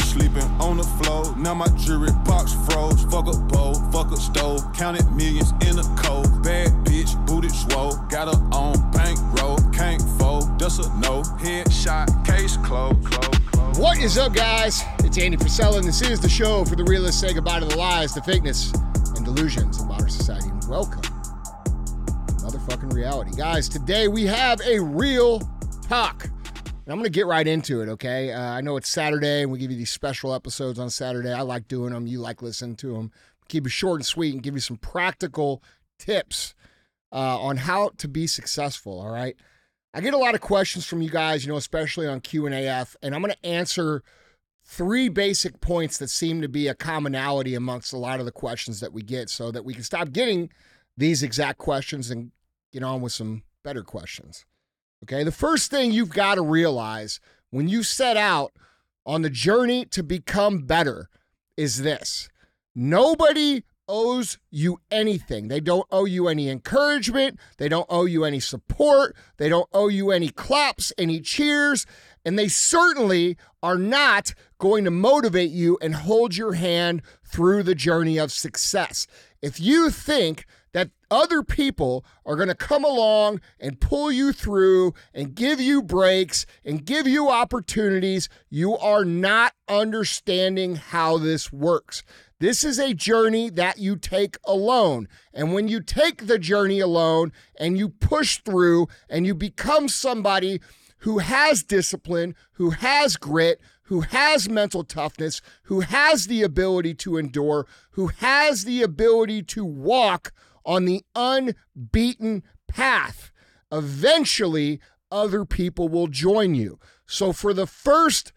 sleeping on the floor. Now my jewelry box froze. Fuck a bowl, fuck a stove. Counted millions in a cold. Bad bitch, booty swole. Got her on bankroll. Can't fold, that's a no. Headshot, case closed. What is up, guys? It's Andy Frisella, and this is the show for the realists. Say goodbye to the lies, the fakeness, and delusions of modern society. And welcome to motherfucking reality. Guys, today we have a real talk. And I'm going to get right into it, okay? I know it's Saturday, and we give you these special episodes on Saturday. I like doing them. You like listening to them. Keep it short and sweet and give you some practical tips on how to be successful, all right? I get a lot of questions from you guys, especially on Q&AF, and I'm going to answer 3 basic points that seem to be a commonality amongst a lot of the questions that we get so that we can stop getting these exact questions and get on with some better questions. Okay, the first thing you've got to realize when you set out on the journey to become better is this. Nobody owes you anything. They don't owe you any encouragement. They don't owe you any support. They don't owe you any claps, any cheers, and they certainly are not going to motivate you and hold your hand through the journey of success. If you think that other people are going to come along and pull you through and give you breaks and give you opportunities, you are not understanding how this works. This is a journey that you take alone. And when you take the journey alone and you push through and you become somebody who has discipline, who has grit, who has mental toughness, who has the ability to endure, who has the ability to walk on the unbeaten path, eventually other people will join you. So for the first,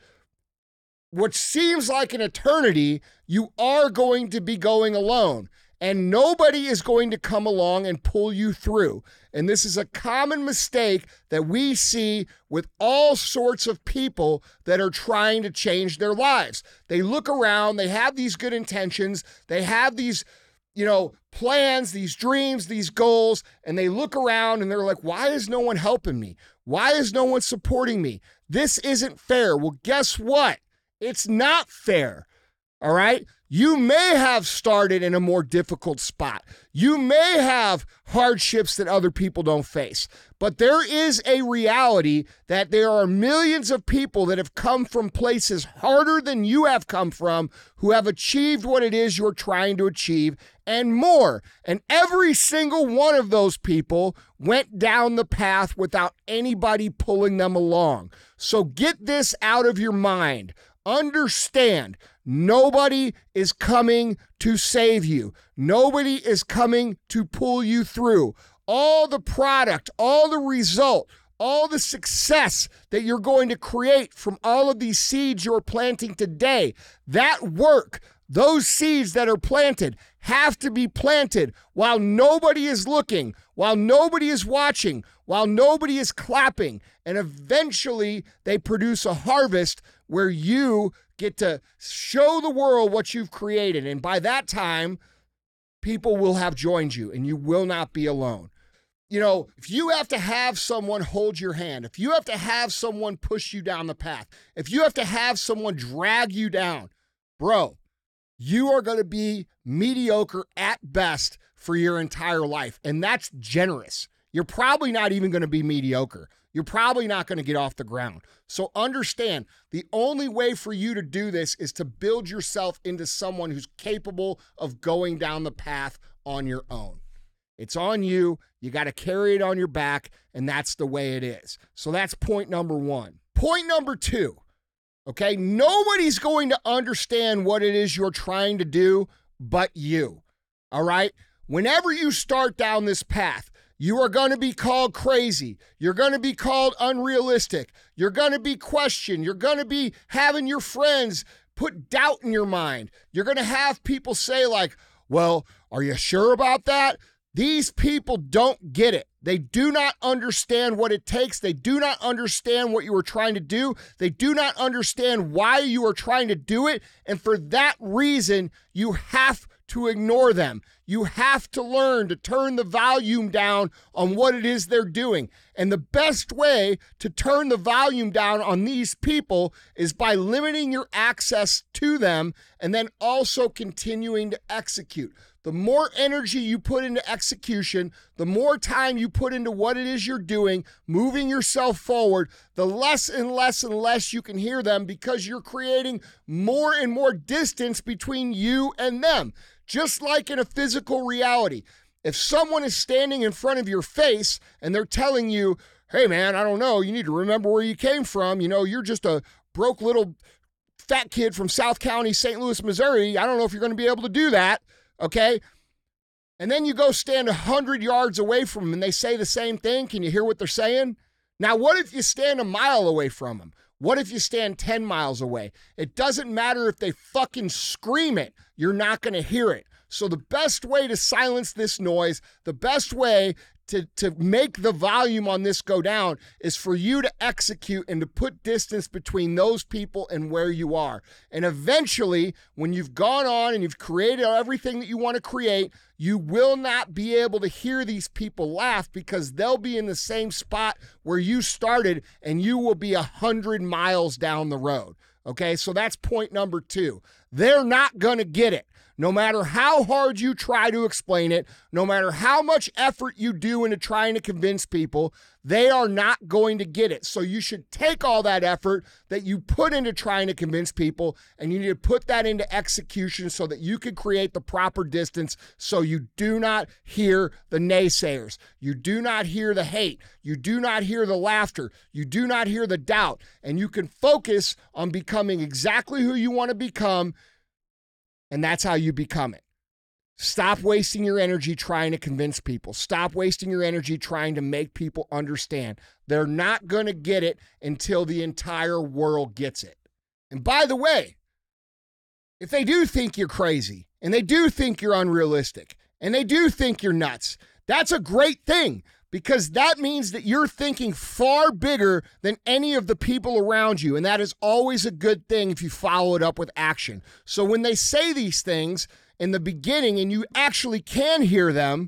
what seems like an eternity, you are going to be going alone. And nobody is going to come along and pull you through. And this is a common mistake that we see with all sorts of people that are trying to change their lives. They look around, they have these good intentions, they have these, plans, these dreams, these goals, and they look around and they're like, why is no one helping me? Why is no one supporting me? This isn't fair. Well, guess what? It's not fair. All right? You may have started in a more difficult spot. You may have hardships that other people don't face. But there is a reality that there are millions of people that have come from places harder than you have come from who have achieved what it is you're trying to achieve and more. And every single one of those people went down the path without anybody pulling them along. So get this out of your mind. Understand, nobody is coming to save you. Nobody is coming to pull you through. All the product, all the result, all the success that you're going to create from all of these seeds you're planting today, that work, those seeds that are planted have to be planted while nobody is looking, while nobody is watching, while nobody is clapping. And eventually they produce a harvest where you get to show the world what you've created. And by that time, people will have joined you and you will not be alone. If you have to have someone hold your hand, if you have to have someone push you down the path, if you have to have someone drag you down, bro, you are going to be mediocre at best for your entire life. And that's generous. You're probably not even going to be mediocre. You're probably not going to get off the ground. So understand, the only way for you to do this is to build yourself into someone who's capable of going down the path on your own. It's on you. You got to carry it on your back, and that's the way it is. So that's point number 1. Point number 2, okay? Nobody's going to understand what it is you're trying to do but you, all right? Whenever you start down this path, you are going to be called crazy. You're going to be called unrealistic. You're going to be questioned. You're going to be having your friends put doubt in your mind. You're going to have people say like, well, are you sure about that? These people don't get it. They do not understand what it takes. They do not understand what you were trying to do. They do not understand why you are trying to do it. And for that reason, you have to ignore them. You have to learn to turn the volume down on what it is they're doing. And the best way to turn the volume down on these people is by limiting your access to them and then also continuing to execute. The more energy you put into execution, the more time you put into what it is you're doing, moving yourself forward, the less and less and less you can hear them because you're creating more and more distance between you and them. Just like in a physical reality. If someone is standing in front of your face and they're telling you, hey man, I don't know, you need to remember where you came from. You know, you're just a broke little fat kid from South County, St. Louis, Missouri. I don't know if you're going to be able to do that. Okay? And then you go stand 100 yards away from them and they say the same thing. Can you hear what they're saying? Now, what if you stand a mile away from them? What if you stand 10 miles away? It doesn't matter if they fucking scream it. You're not going to hear it. So the best way to silence this noise, the best way to make the volume on this go down is for you to execute and to put distance between those people and where you are. And eventually, when you've gone on and you've created everything that you want to create, you will not be able to hear these people laugh because they'll be in the same spot where you started and you will be 100 miles down the road. Okay, so that's point number 2. They're not going to get it. No matter how hard you try to explain it, no matter how much effort you do into trying to convince people, they are not going to get it. So you should take all that effort that you put into trying to convince people and you need to put that into execution so that you can create the proper distance so you do not hear the naysayers. You do not hear the hate. You do not hear the laughter. You do not hear the doubt. And you can focus on becoming exactly who you want to become. And that's how you become it. Stop wasting your energy trying to convince people. Stop wasting your energy trying to make people understand. They're not going to get it until the entire world gets it. And by the way, if they do think you're crazy, and they do think you're unrealistic, and they do think you're nuts, that's a great thing. Because that means that you're thinking far bigger than any of the people around you. And that is always a good thing if you follow it up with action. So when they say these things in the beginning and you actually can hear them,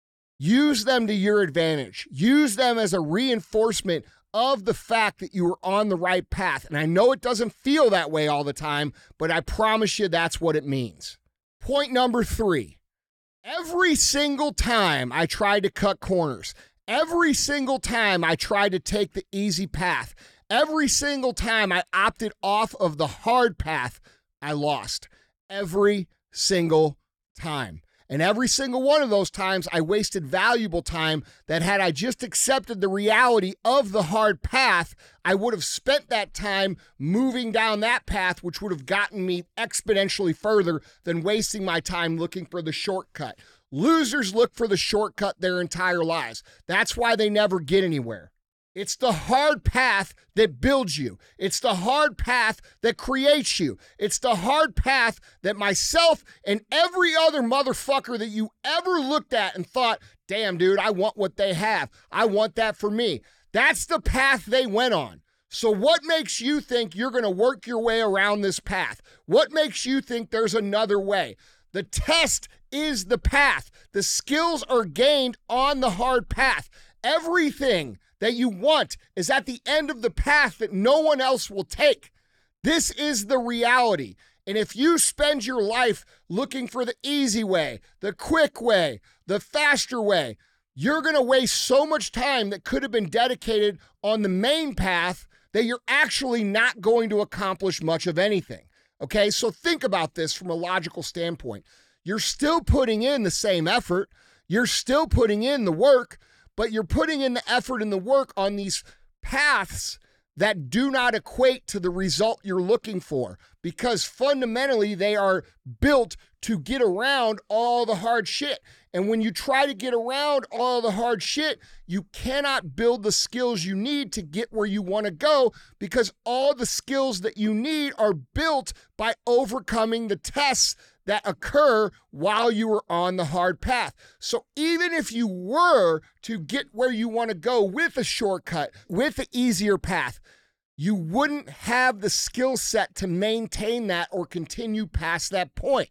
use them to your advantage. Use them as a reinforcement of the fact that you are on the right path. And I know it doesn't feel that way all the time, but I promise you that's what it means. Point number 3. Every single time I tried to cut corners, every single time I tried to take the easy path, every single time I opted off of the hard path, I lost. Every single time. And every single one of those times, I wasted valuable time that had I just accepted the reality of the hard path, I would have spent that time moving down that path, which would have gotten me exponentially further than wasting my time looking for the shortcut. Losers look for the shortcut their entire lives. That's why they never get anywhere. It's the hard path that builds you. It's the hard path that creates you. It's the hard path that myself and every other motherfucker that you ever looked at and thought, damn, dude, I want what they have. I want that for me. That's the path they went on. So what makes you think you're going to work your way around this path? What makes you think there's another way? The test is the path. The skills are gained on the hard path. Everything that you want is at the end of the path that no one else will take. This is the reality. And if you spend your life looking for the easy way, the quick way, the faster way, you're going to waste so much time that could have been dedicated on the main path that you're actually not going to accomplish much of anything. Okay, so think about this from a logical standpoint. You're still putting in the same effort. You're still putting in the work, but you're putting in the effort and the work on these paths that do not equate to the result you're looking for because fundamentally they are built to get around all the hard shit. And when you try to get around all the hard shit, you cannot build the skills you need to get where you want to go because all the skills that you need are built by overcoming the tests that occur while you are on the hard path. So even if you were to get where you want to go with a shortcut, with the easier path, you wouldn't have the skill set to maintain that or continue past that point.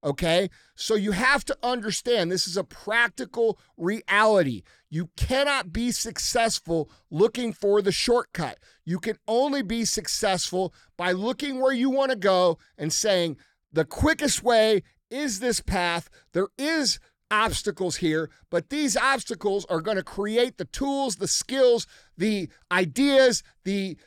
okay? So you have to understand this is a practical reality. You cannot be successful looking for the shortcut. You can only be successful by looking where you want to go and saying, the quickest way is this path. There is obstacles here, but these obstacles are going to create the tools, the skills, the ideas, the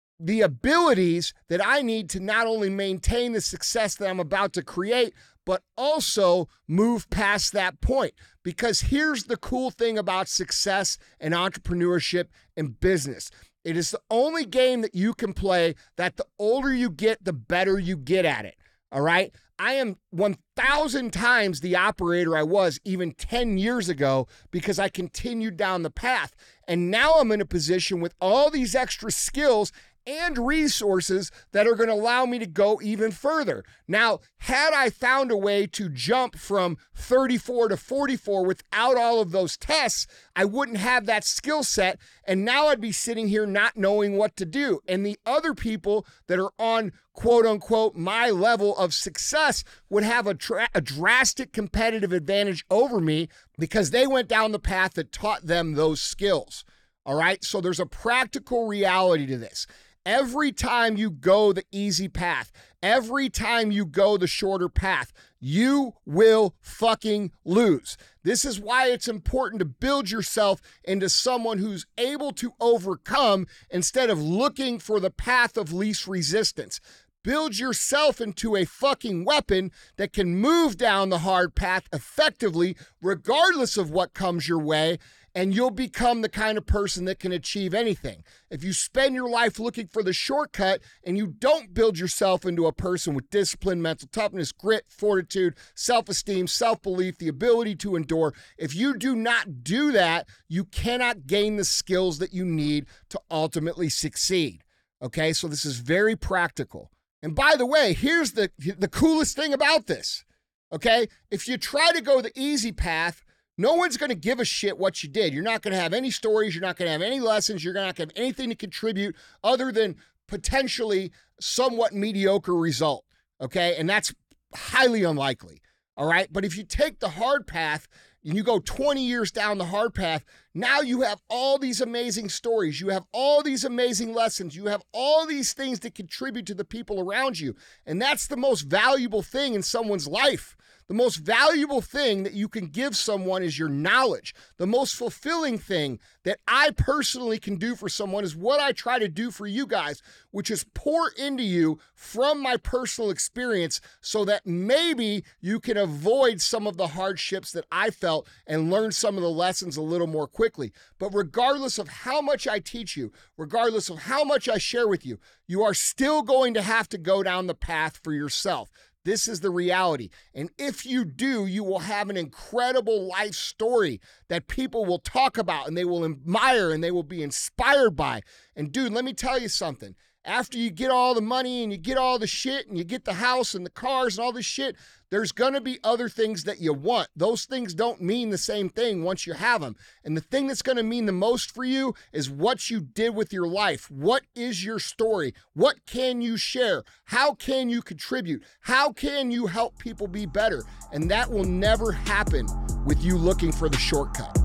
abilities that I need to not only maintain the success that I'm about to create, but also move past that point. Because here's the cool thing about success and entrepreneurship and business. It is the only game that you can play that the older you get, the better you get at it. All right? I am 1,000 times the operator I was even 10 years ago because I continued down the path. And now I'm in a position with all these extra skills and resources that are going to allow me to go even further. Now, had I found a way to jump from 34 to 44 without all of those tests, I wouldn't have that skill set, and now I'd be sitting here not knowing what to do. And the other people that are on quote-unquote my level of success would have a drastic competitive advantage over me because they went down the path that taught them those skills. All right? So there's a practical reality to this. Every time you go the easy path, every time you go the shorter path, you will fucking lose. This is why it's important to build yourself into someone who's able to overcome instead of looking for the path of least resistance. Build yourself into a fucking weapon that can move down the hard path effectively, regardless of what comes your way, and you'll become the kind of person that can achieve anything. If you spend your life looking for the shortcut and you don't build yourself into a person with discipline, mental toughness, grit, fortitude, self-esteem, self-belief, the ability to endure, if you do not do that, you cannot gain the skills that you need to ultimately succeed. Okay, so this is very practical. And by the way, here's the coolest thing about this. Okay, if you try to go the easy path, no one's going to give a shit what you did. You're not going to have any stories. You're not going to have any lessons. You're not going to have anything to contribute other than potentially somewhat mediocre result, okay? And that's highly unlikely, all right? But if you take the hard path and you go 20 years down the hard path, now you have all these amazing stories. You have all these amazing lessons. You have all these things that contribute to the people around you. And that's the most valuable thing in someone's life. The most valuable thing that you can give someone is your knowledge. The most fulfilling thing that I personally can do for someone is what I try to do for you guys, which is pour into you from my personal experience so that maybe you can avoid some of the hardships that I felt and learn some of the lessons a little more quickly. But regardless of how much I teach you, regardless of how much I share with you, you are still going to have to go down the path for yourself. This is the reality. And if you do, you will have an incredible life story that people will talk about and they will admire and they will be inspired by. And dude, let me tell you something. After you get all the money and you get all the shit and you get the house and the cars and all this shit, there's going to be other things that you want. Those things don't mean the same thing once you have them. And the thing that's going to mean the most for you is what you did with your life. What is your story? What can you share? How can you contribute? How can you help people be better? And that will never happen with you looking for the shortcut.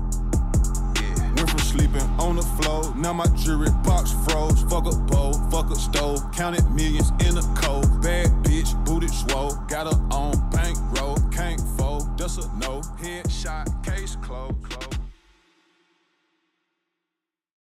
Sleeping on the floor, now my jewelry box froze. Fuck a bowl, fuck a stove, counted millions in a cold. Bad bitch, booted swole, got her on bankroll, can't fold, that's a no. Headshot, case closed.